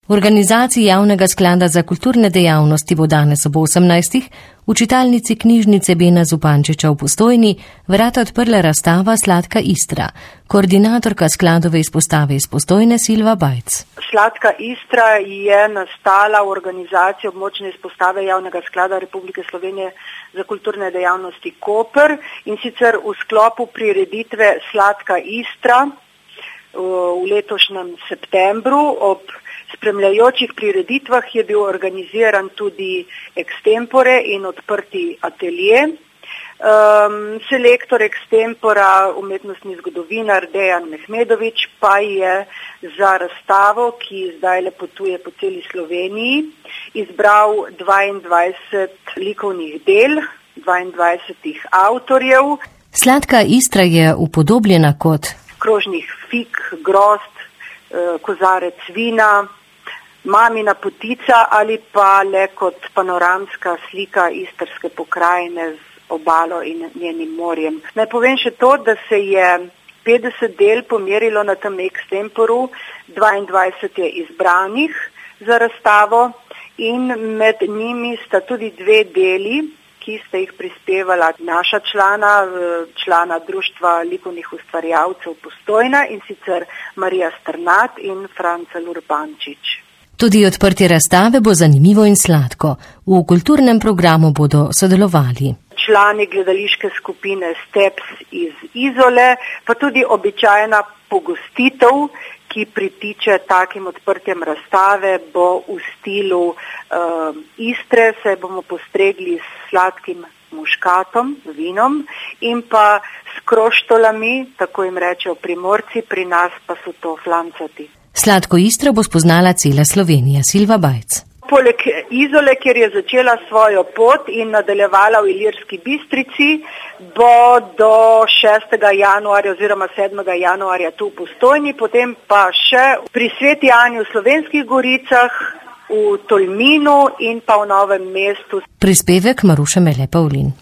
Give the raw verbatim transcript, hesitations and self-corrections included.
V organizaciji Javnega sklada za kulturne dejavnosti bo danes ob osemnajstih v čitalnici knjižnice Bena Zupančiča v Postojni vrata odprla razstava Sladka Istra. Koordinatorka skladove izpostave iz Postojne Silva Bajc. Sladka Istra je nastala v organizaciji območne izpostave Javnega sklada Republike Slovenije za kulturne dejavnosti Koper in sicer v sklopu prireditve Sladka Istra v letošnjem septembru. Ob spremljajočih prireditvah je bil organiziran tudi extempore in odprti atelje. Um, selektor extempora, umetnostni zgodovinar Dejan Mehmedovič pa je za razstavo, ki zdaj le potuje po celi Sloveniji, izbral dvaindvajset likovnih del, dvaindvajset avtorjev. Sladka Istra je upodobljena kot krožnih fig, grozd, kozarec vina, mamina potica ali pa le kot panoramska slika istrske pokrajine z obalo in njenim morjem. Naj povem še to, da se je petdeset del pomerilo na tem extemporu, dvaindvajset je izbranih za razstavo in med njimi sta tudi dve deli, ki sta jih prispevala naša člana, člana Društva likovnih ustvarjalcev Postojna in sicer Marija Strnad in Franca Lurbančič. Tudi odprtje razstave bo zanimivo in sladko. V kulturnem programu bodo sodelovali člani gledališke skupine Steps iz Izole, pa tudi običajna pogostitev, ki pritiče takim odprtjem razstave, bo v stilu uh, Istre, saj bomo postregli s sladkim muškatom, vinom in pa s kroštolami, tako jim rečejo Primorci, pri nas pa so to flancati. Sladko Istro bo spoznala cela Slovenija. Silva Bajc. Poleg Izole, kjer je začela svojo pot in nadaljevala v Ilirski Bistrici, bo do šestega januarja oziroma sedmega januarja tu v Postojni, potem pa še pri Sveti Ani v Slovenskih Goricah, v Tolminu in pa v Novem mestu. Prispevek Maruše Mele Pavlin.